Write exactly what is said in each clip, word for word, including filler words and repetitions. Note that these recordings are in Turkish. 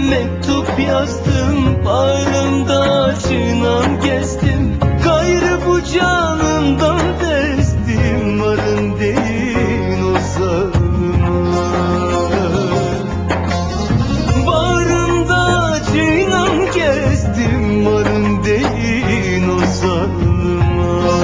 Mektup yazdım, bağrımda çiğnam gezdim. Gayrı bu canımdan bezdim, varın deyin o zalıma. Bağrımda çiğnam gezdim, varın deyin o zalıma.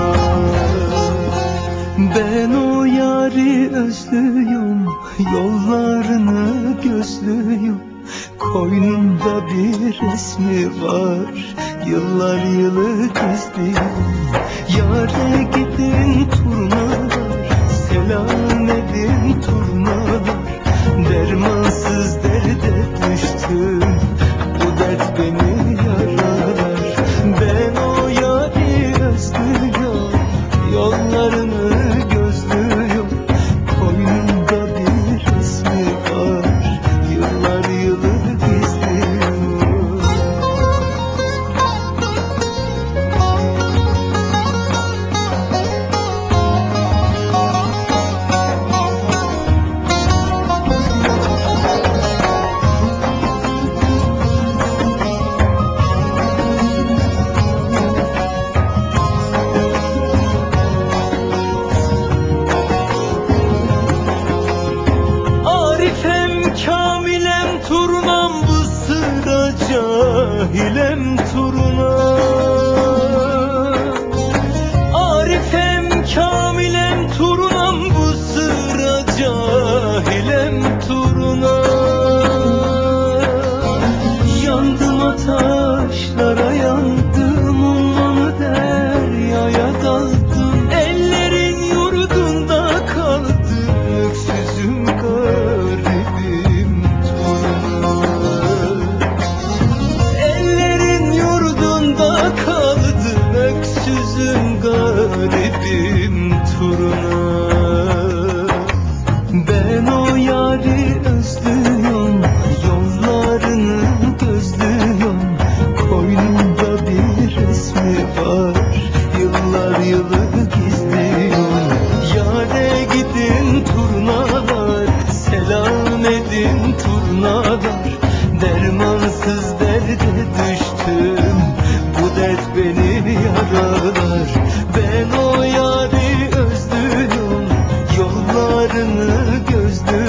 Ben o yâri özlüyorum, yollarını gözlüyorum. Koynumda bir resmi var, yıllar yılı gizliyorum. Yâre gidin turnalar, selam edin turnalar. Dermansız derde düştüm, bu dert beni yaralar. Ben o yâri özlüyorum, yollarını gözlüyorum. Koynumda bir resmi var, yıllar yılı gizliyorum. Arifem, kamilem, turnam, bu sıra cahilem turna. Arifem, kamilem, turnam, bu sıra cahilem turna. Yandım ataşlara, yandım ummanı deryaya daldım. Ellerin yurdunda kaldım, öksüzüm garibim turna. Ellerin yurdunda kaldım, öksüzüm garibim turna. Ben o yâri özlüyorum, yollarını gözlüyorum. Koynumda bir resmi var, yıllar yılı gizliyorum. Yâre gidin turnalar, selam edin turnalar. Dermansız derde düştüm, bu dert beni yaralar. Ben o yâri özlüyorum, yollarını gözlüyorum.